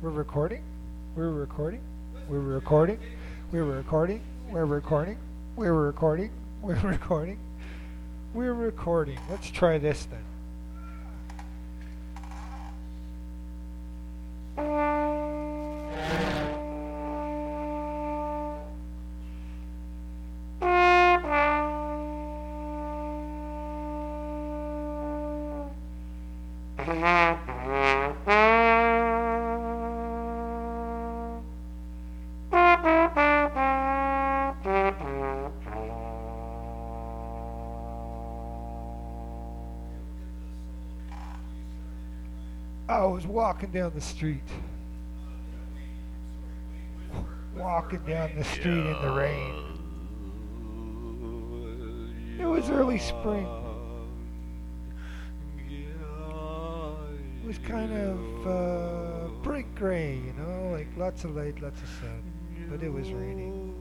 We're recording. We're recording. We're recording. We're recording. We're recording. We're recording. We're recording. We're recording. Let's try this then. I was walking down the street. Walking down the street in the rain. It was early spring. It was kind of bright gray, you know, like lots of light, lots of sun. But it was raining.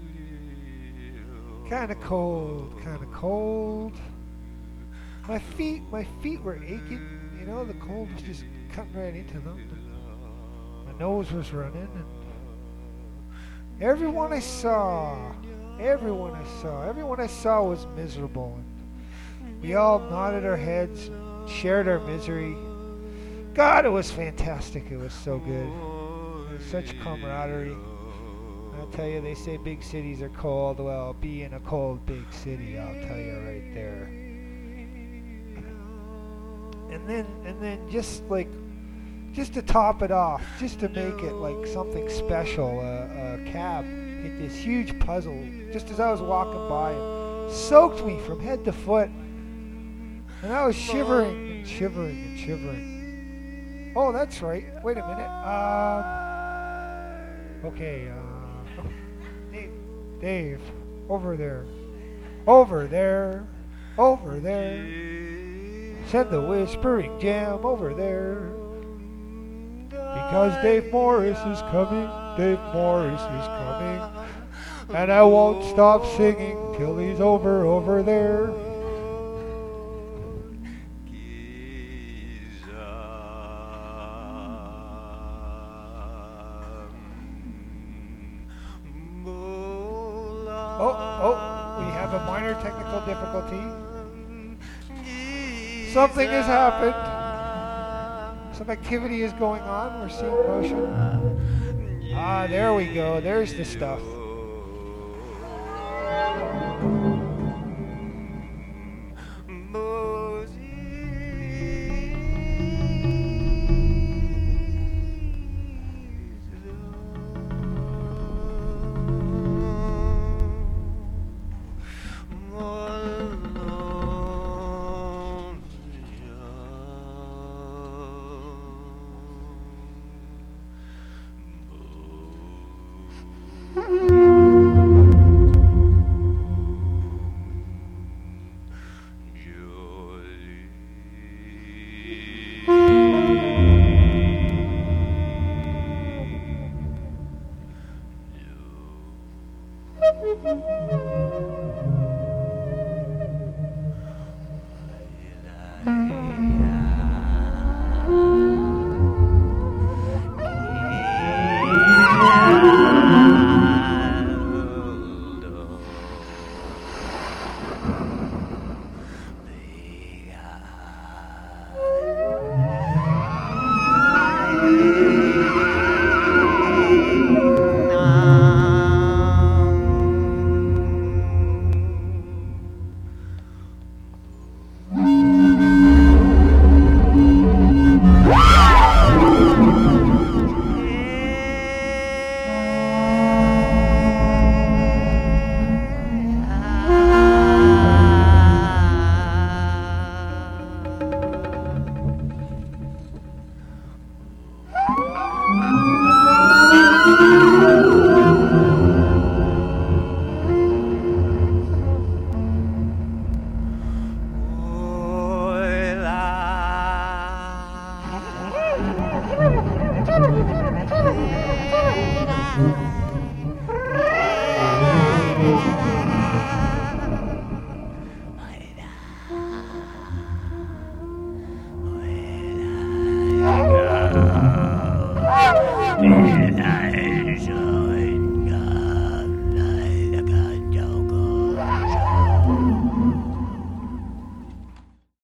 Kind of cold, kind of cold. My feet were aching. You know, the cold was just cutting right into them. My nose was running, and everyone I saw was miserable. And we all nodded our heads, shared our misery. God, it was fantastic. It was so good. It was such camaraderie. I'll tell you, they say big cities are cold. Well, be in a cold big city, I'll tell you right there. And then just to top it off, just to make it like something special, a cab hit this huge puzzle just as I was walking by and soaked me from head to foot. And I was shivering and shivering and shivering. Oh, that's right. Wait a minute. Okay. Dave, over there. Send the whispering jam over there. Because Dave Morris is coming. And I won't stop singing till he's over there. Oh, we have a minor technical difficulty. Something has happened. Some activity is going on. We're seeing motion. Ah, there we go. There's the stuff.